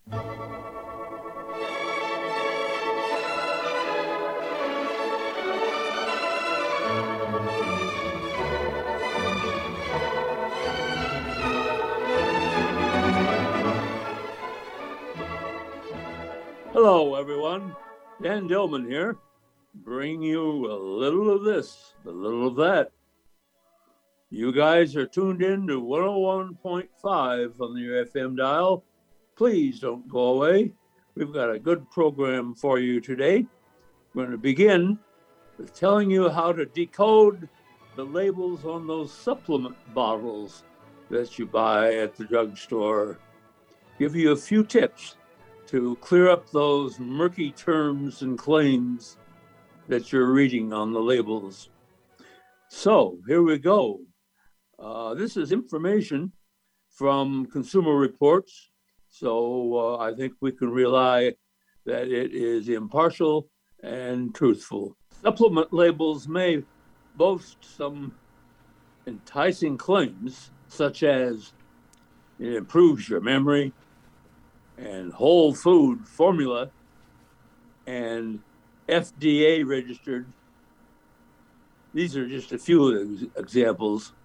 Hello, everyone. Dan Dillman here, bringing you a little of this, a little of that. You guys are tuned in to 101.5 on your FM dial. Please don't go away. We've got a good program for you today. We're going to begin with telling you how to decode the labels on those supplement bottles that you buy at the drugstore. Give you a few tips to clear up those murky terms and claims that you're reading on the labels. So here we go. This is information from Consumer Reports, so I think we can rely that it is impartial and truthful. Supplement labels may boast some enticing claims, such as it improves your memory, and whole food formula, and FDA registered. These are just a few examples.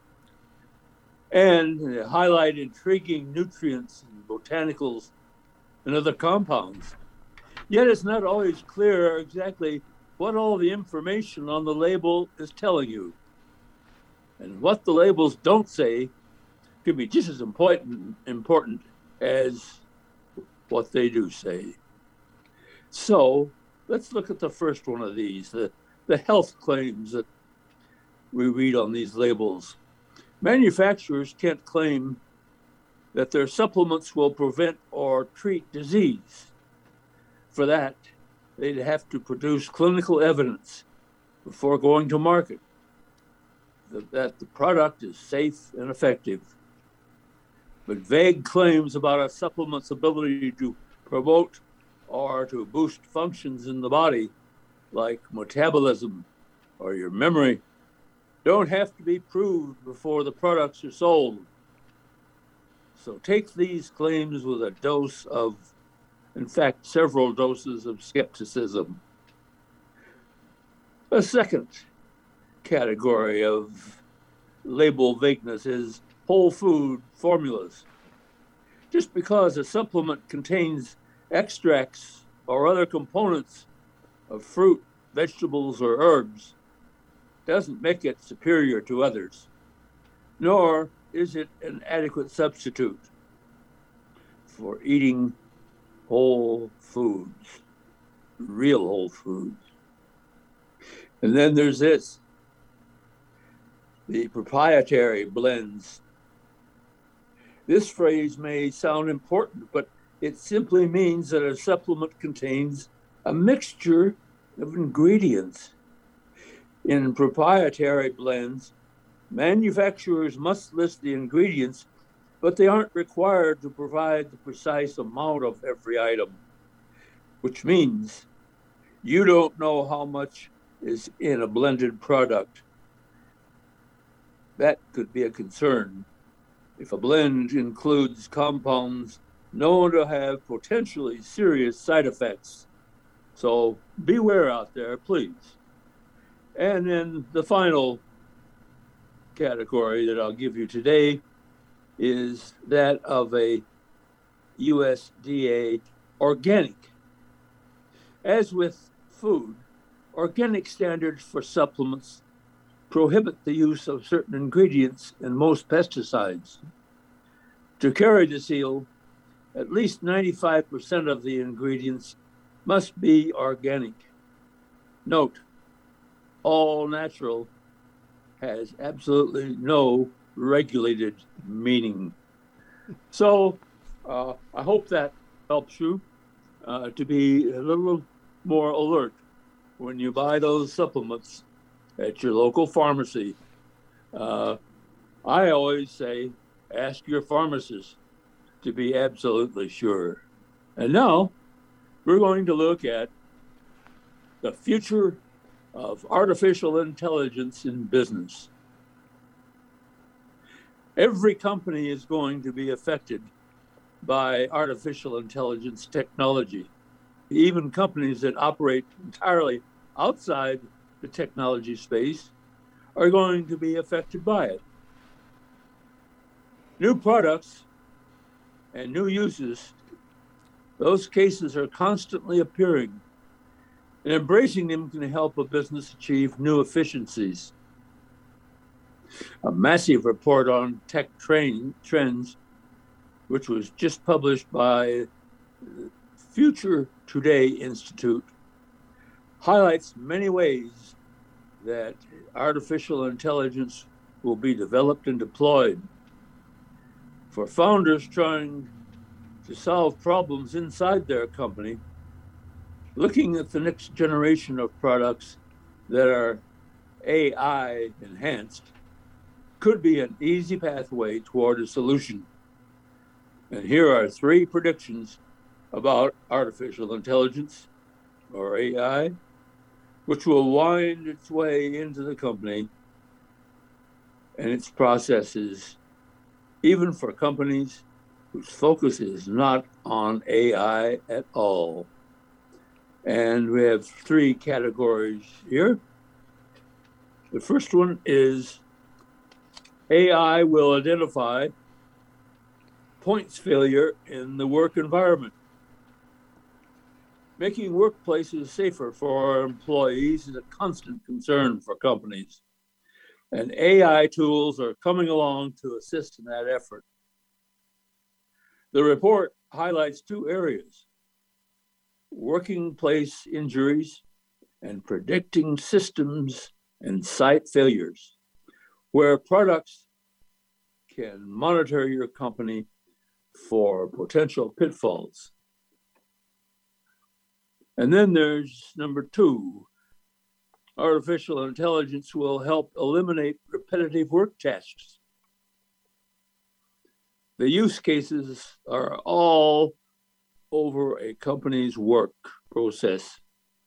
And highlight intriguing nutrients and botanicals and other compounds. Yet it's not always clear exactly what all the information on the label is telling you. And what the labels don't say can be just as important as what they do say. So let's look at the first one of these, the health claims that we read on these labels. Manufacturers can't claim that their supplements will prevent or treat disease. For that, they'd have to produce clinical evidence before going to market that the product is safe and effective. But vague claims about a supplement's ability to promote or to boost functions in the body, like metabolism or your memory, don't have to be proved before the products are sold. So take these claims with a dose of, in fact, several doses of skepticism. A second category of label vagueness is whole food formulas. Just because a supplement contains extracts or other components of fruit, vegetables, or herbs doesn't make it superior to others, nor is it an adequate substitute for eating whole foods, real whole foods. And then there's this, the proprietary blends. This phrase may sound important, but it simply means that a supplement contains a mixture of ingredients. In proprietary blends, manufacturers must list the ingredients, but they aren't required to provide the precise amount of every item, which means you don't know how much is in a blended product. That could be a concern if a blend includes compounds known to have potentially serious side effects. So beware out there, please. And then the final category that I'll give you today is that of a USDA organic. As with food, organic standards for supplements prohibit the use of certain ingredients in most pesticides. To carry the seal, at least 95% of the ingredients must be organic. Note, all natural has absolutely no regulated meaning. So I hope that helps you to be a little more alert when you buy those supplements at your local pharmacy. I always say, ask your pharmacist to be absolutely sure. And now we're going to look at the future of artificial intelligence in business. Every company is going to be affected by artificial intelligence technology. Even companies that operate entirely outside the technology space are going to be affected by it. New products and new uses, those cases are constantly appearing, and embracing them can help a business achieve new efficiencies. A massive report on tech trends, which was just published by Future Today Institute, highlights many ways that artificial intelligence will be developed and deployed. For founders trying to solve problems inside their company, looking at the next generation of products that are AI enhanced could be an easy pathway toward a solution. And here are 3 predictions about artificial intelligence, or AI, which will wind its way into the company and its processes, even for companies whose focus is not on AI at all. And we have 3 categories here. The first one is AI will identify points failure in the work environment. Making workplaces safer for our employees is a constant concern for companies, and AI tools are coming along to assist in that effort. The report highlights 2 areas: working place injuries and predicting systems and site failures, where products can monitor your company for potential pitfalls. And then there's number 2. Artificial intelligence will help eliminate repetitive work tasks. The use cases are all over a company's work process,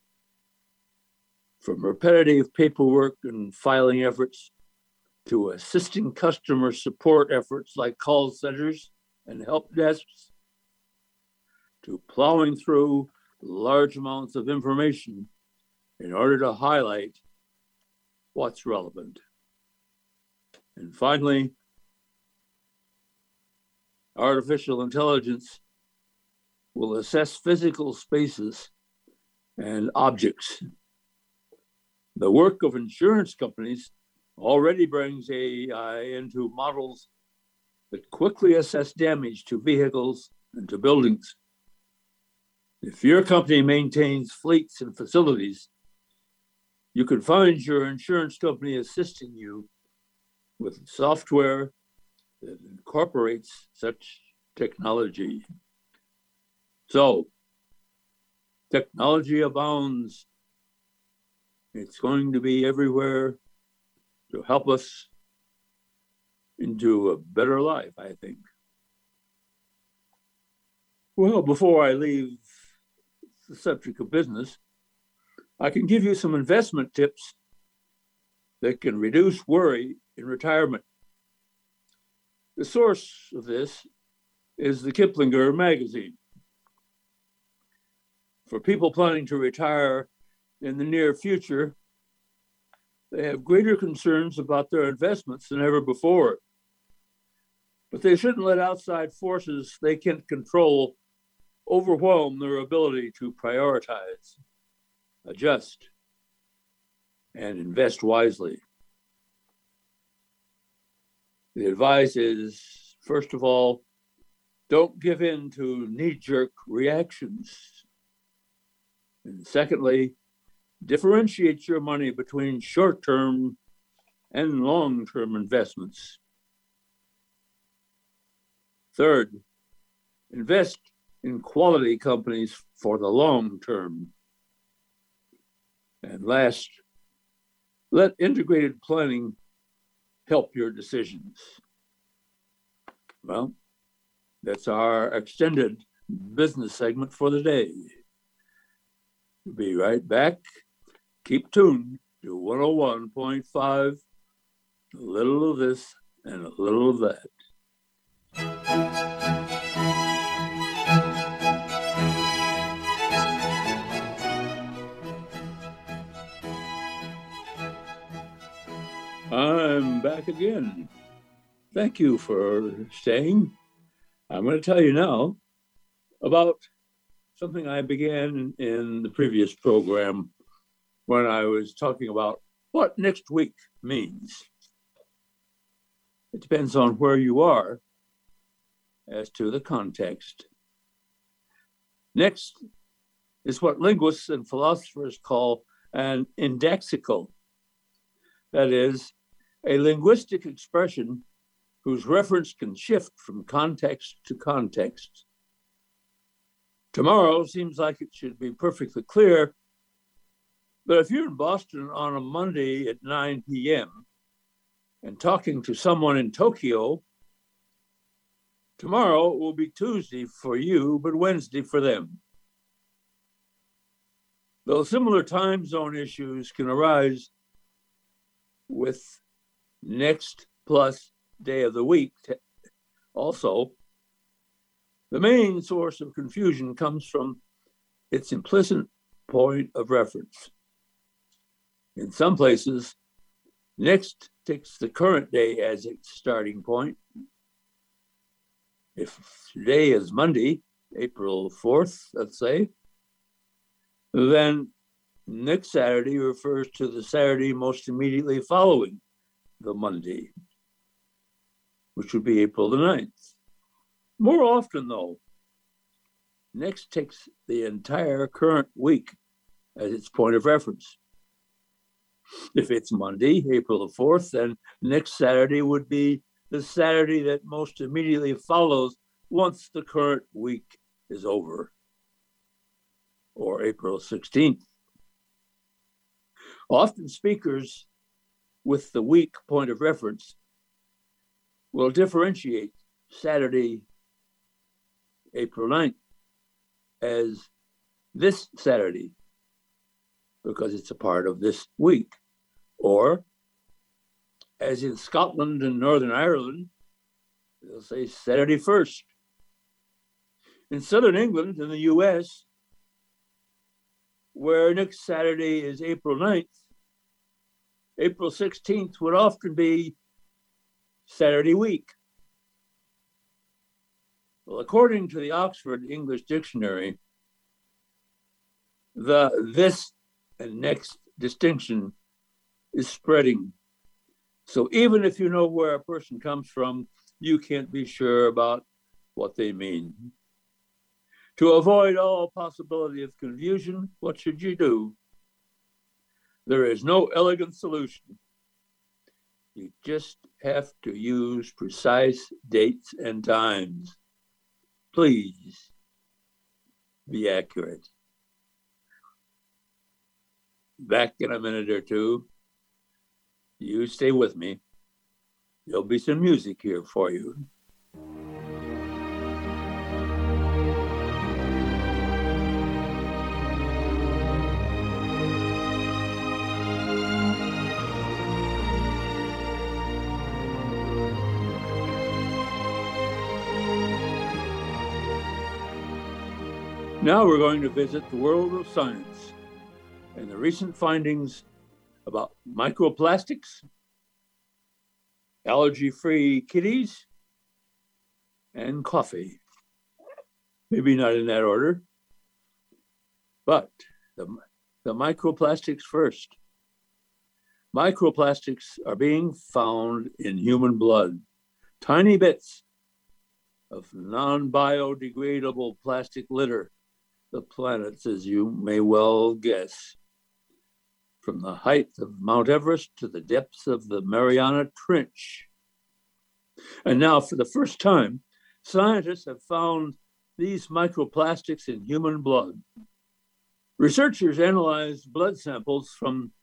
from repetitive paperwork and filing efforts to assisting customer support efforts like call centers and help desks, to plowing through large amounts of information in order to highlight what's relevant. And finally, artificial intelligence will assess physical spaces and objects. The work of insurance companies already brings AI into models that quickly assess damage to vehicles and to buildings. If your company maintains fleets and facilities, you can find your insurance company assisting you with software that incorporates such technology. So, technology abounds. It's going to be everywhere to help us into a better life, I think. Well, before I leave the subject of business, I can give you some investment tips that can reduce worry in retirement. The source of this is the Kiplinger magazine. For people planning to retire in the near future, they have greater concerns about their investments than ever before. But they shouldn't let outside forces they can't control overwhelm their ability to prioritize, adjust, and invest wisely. The advice is, first of all, don't give in to knee-jerk reactions. And secondly, differentiate your money between short-term and long-term investments. Third, invest in quality companies for the long term. And last, let integrated planning help your decisions. Well, that's our extended business segment for the day. We'll be right back. Keep tuned to 101.5, a little of this and a little of that. I'm back again. Thank you for staying. I'm going to tell you now about something I began in the previous program when I was talking about what next week means. It depends on where you are as to the context. Next is what linguists and philosophers call an indexical. That is, a linguistic expression whose reference can shift from context to context. Tomorrow seems like it should be perfectly clear, but if you're in Boston on a Monday at 9 p.m. and talking to someone in Tokyo, tomorrow will be Tuesday for you, but Wednesday for them. Though similar time zone issues can arise with next plus day of the week also, the main source of confusion comes from its implicit point of reference. In some places, next takes the current day as its starting point. If today is Monday, April 4th, let's say, then next Saturday refers to the Saturday most immediately following the Monday, which would be April the 9th. More often, though, next takes the entire current week as its point of reference. If it's Monday, April the 4th, then next Saturday would be the Saturday that most immediately follows once the current week is over, or April 16th. Often speakers with the week point of reference will differentiate Saturday, April 9th, as this Saturday, because it's a part of this week. Or, as in Scotland and Northern Ireland, they'll say Saturday 1st. In Southern England, in the US, where next Saturday is April 9th, April 16th would often be Saturday week. Well, according to the Oxford English Dictionary, the this and next distinction is spreading. So even if you know where a person comes from, you can't be sure about what they mean. To avoid all possibility of confusion, what should you do? There is no elegant solution. You just have to use precise dates and times. Please be accurate. Back in a minute or two. You stay with me. There'll be some music here for you. Now we're going to visit the world of science and the recent findings about microplastics, allergy-free kitties, and coffee. Maybe not in that order, but the microplastics first. Microplastics are being found in human blood, tiny bits of non-biodegradable plastic litter the planets, as you may well guess. From the height of Mount Everest to the depths of the Mariana Trench. And now, for the first time, scientists have found these microplastics in human blood. Researchers analyzed blood samples from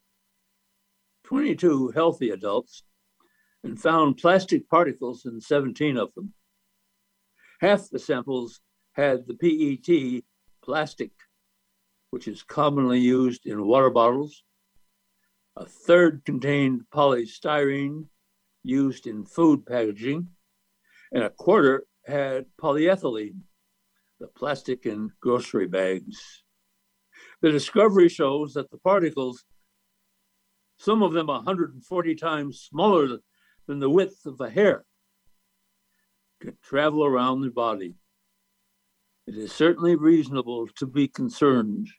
22 healthy adults and found plastic particles in 17 of them. Half the samples had the PET plastic, which is commonly used in water bottles. A third contained polystyrene used in food packaging, and a quarter had polyethylene, the plastic in grocery bags. The discovery shows that the particles, some of them 140 times smaller than the width of a hair can travel around the body. It is certainly reasonable to be concerned.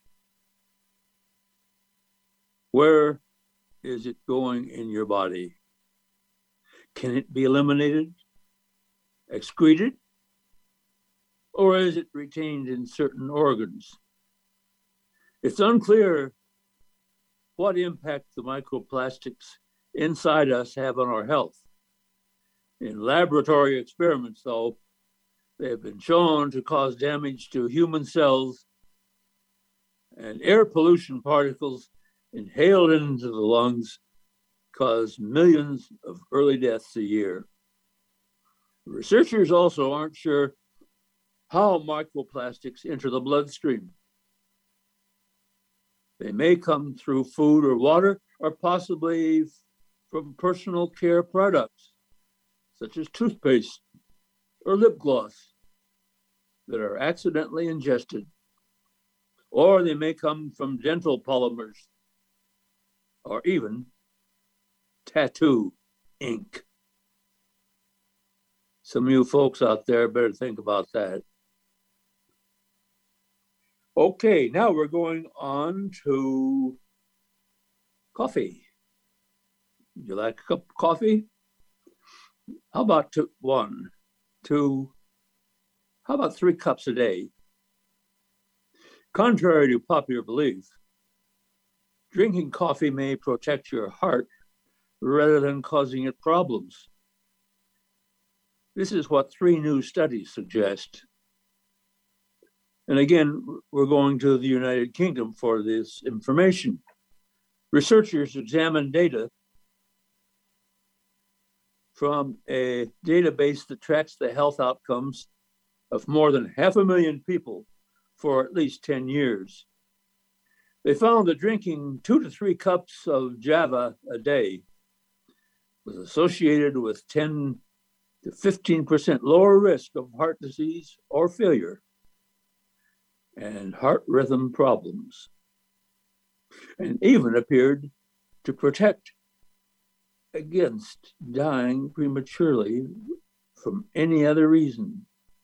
Where is it going in your body? Can it be eliminated, excreted, or is it retained in certain organs? It's unclear what impact the microplastics inside us have on our health. In laboratory experiments, though, they have been shown to cause damage to human cells, and air pollution particles inhaled into the lungs cause millions of early deaths a year. Researchers also aren't sure how microplastics enter the bloodstream. They may come through food or water, or possibly from personal care products, such as toothpaste or lip gloss, that are accidentally ingested. Or they may come from dental polymers, or even tattoo ink. Some of you folks out there better think about that. Okay, now we're going on to coffee. Would you like a cup of coffee? How about one, two, how about 3 cups a day? Contrary to popular belief, drinking coffee may protect your heart rather than causing it problems. This is what 3 new studies suggest. And again, we're going to the United Kingdom for this information. Researchers examined data from a database that tracks the health outcomes of more than 500,000 people for at least 10 years. They found that drinking 2 to 3 cups of Java a day was associated with 10 to 15% lower risk of heart disease or failure and heart rhythm problems, and even appeared to protect against dying prematurely from any other reason.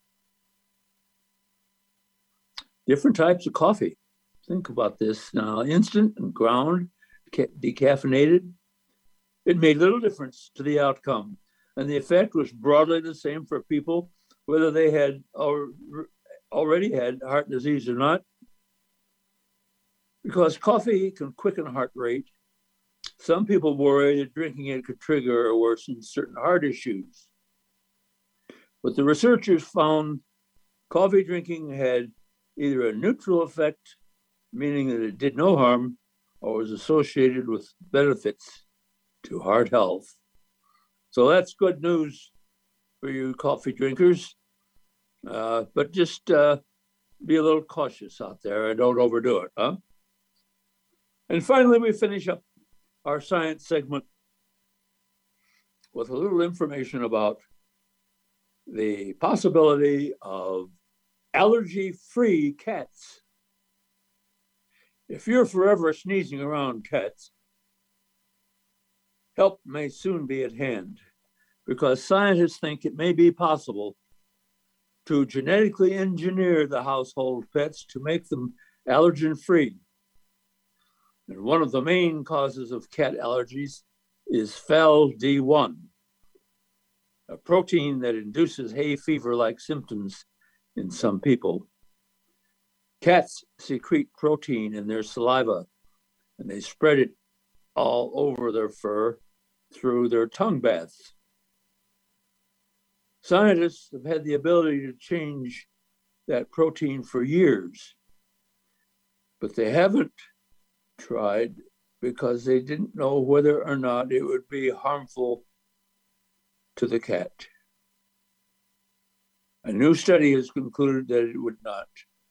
Different types of coffee. Think about this now. Instant and ground, decaffeinated. It made little difference to the outcome. And the effect was broadly the same for people, whether they had already had heart disease or not. Because coffee can quicken heart rate, some people worry that drinking it could trigger or worsen certain heart issues. But the researchers found coffee drinking had either a neutral effect, meaning that it did no harm, or was associated with benefits to heart health. So that's good news for you coffee drinkers, but just be a little cautious out there and don't overdo it, huh? And finally, we finish up our science segment with a little information about the possibility of allergy-free cats. If you're forever sneezing around cats, help may soon be at hand, because scientists think it may be possible to genetically engineer the household pets to make them allergen-free. And one of the main causes of cat allergies is FeLD1, a protein that induces hay fever-like symptoms in some people. Cats secrete protein in their saliva, and they spread it all over their fur through their tongue baths. Scientists have had the ability to change that protein for years, but they haven't tried because they didn't know whether or not it would be harmful to the cat. A new study has concluded that it would not.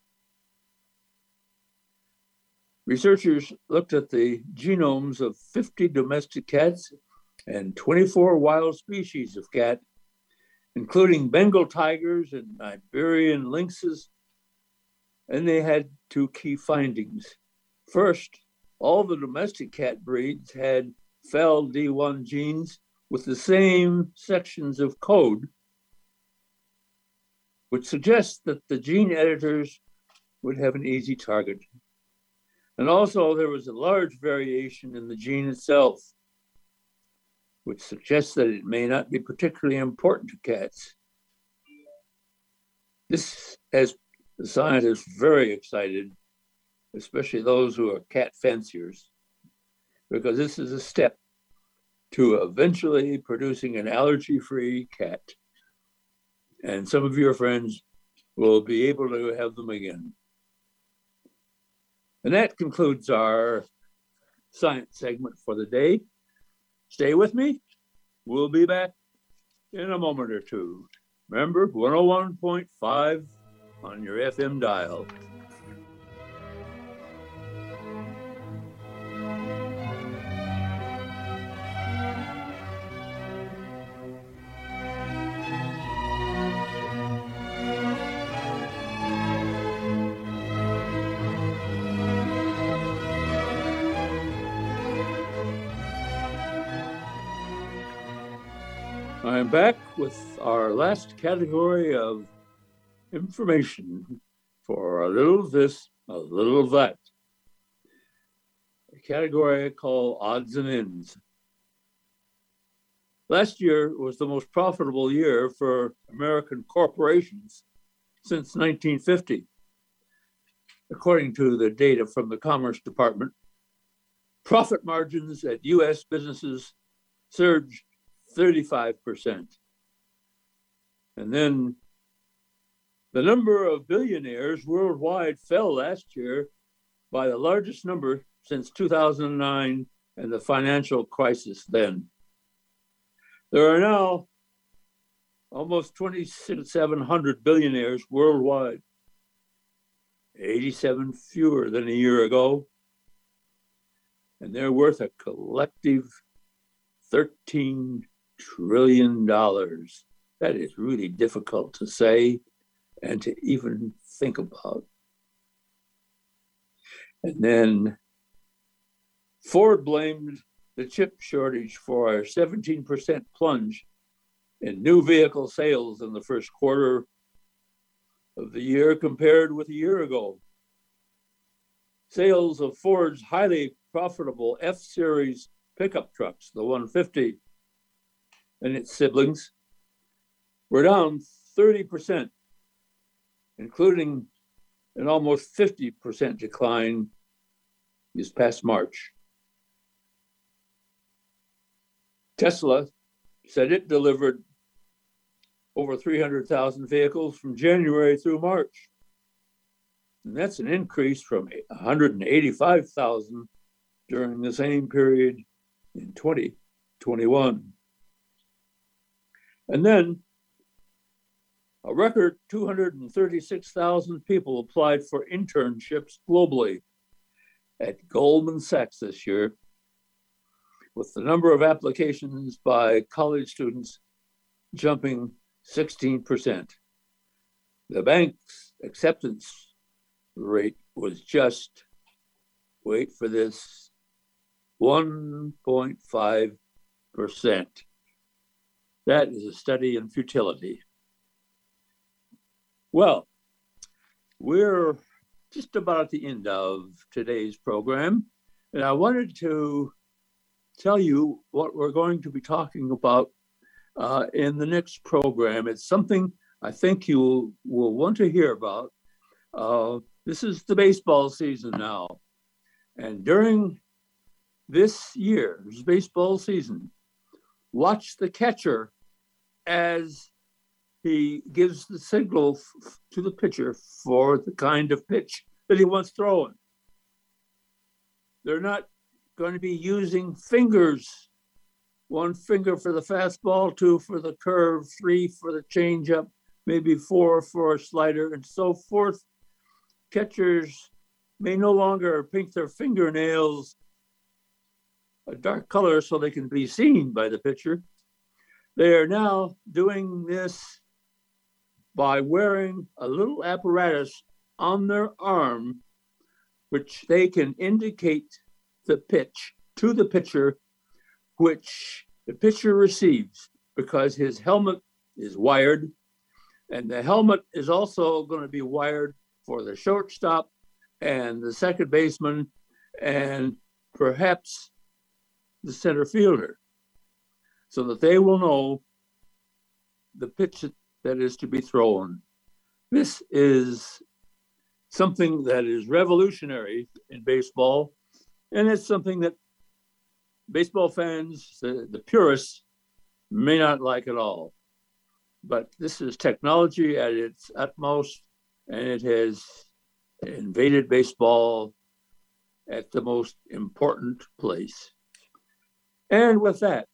Researchers looked at the genomes of 50 domestic cats and 24 wild species of cat, including Bengal tigers and Iberian lynxes, and they had 2 key findings. First, all the domestic cat breeds had FeLD1 genes with the same sections of code, which suggests that the gene editors would have an easy target. And also there was a large variation in the gene itself, which suggests that it may not be particularly important to cats. This has the scientists very excited, especially those who are cat fanciers, because this is a step to eventually producing an allergy-free cat. And some of your friends will be able to have them again. And that concludes our science segment for the day. Stay with me. We'll be back in a moment or two. Remember, 101.5 on your FM dial. I'm back with our last category of information for a little this, a little that. A category I call odds and ends. Last year was the most profitable year for American corporations since 1950. According to the data from the Commerce Department, profit margins at US businesses surged 35%. And then the number of billionaires worldwide fell last year by the largest number since 2009 and the financial crisis then. There are now almost 2,700 billionaires worldwide, 87 fewer than a year ago, and they're worth a collective $13 trillion. That is really difficult to say and to even think about. And then Ford blamed the chip shortage for a 17% plunge in new vehicle sales in the first quarter of the year compared with a year ago. Sales of Ford's highly profitable F-Series pickup trucks, the 150, and its siblings, were down 30%, including an almost 50% decline this past March. Tesla said it delivered over 300,000 vehicles from January through March. And that's an increase from 185,000 during the same period in 2021. And then a record 236,000 people applied for internships globally at Goldman Sachs this year, with the number of applications by college students jumping 16%. The bank's acceptance rate was just, wait for this, 1.5%. That is a study in futility. Well, we're just about at the end of today's program, and I wanted to tell you what we're going to be talking about in the next program. It's something I think you will want to hear about. This is the baseball season now. And during this year's baseball season, watch the catcher as he gives the signal to the pitcher for the kind of pitch that he wants thrown. They're not going to be using fingers. 1 finger for the fastball, 2 for the curve, 3 for the changeup, maybe 4 for a slider, and so forth. Catchers may no longer paint their fingernails a dark color so they can be seen by the pitcher. They are now doing this by wearing a little apparatus on their arm, which they can indicate the pitch to the pitcher, which the pitcher receives, because his helmet is wired, and the helmet is also going to be wired for the shortstop and the second baseman and perhaps the center fielder, so that they will know the pitch that is to be thrown. This is something that is revolutionary in baseball, and it's something that baseball fans, the purists, may not like at all. But this is technology at its utmost, and it has invaded baseball at the most important place. And with that,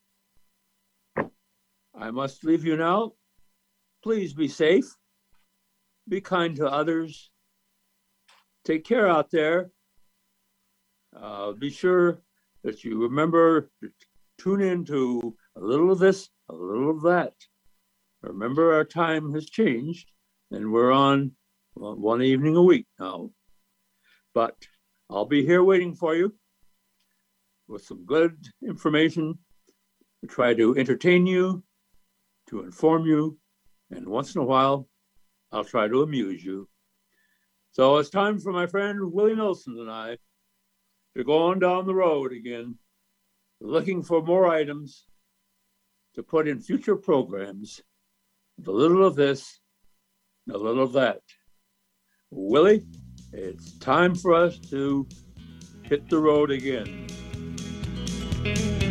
I must leave you now. Please be safe, be kind to others, take care out there. Be sure that you remember to tune in to a little of this, a little of that. Remember, our time has changed, and we're on one evening a week now. But I'll be here waiting for you with some good information to try to entertain you, to inform you, and once in a while, I'll try to amuse you. So it's time for my friend Willie Nelson and I to go on down the road again, looking for more items to put in future programs. A little of this, a little of that. Willie, it's time for us to hit the road again.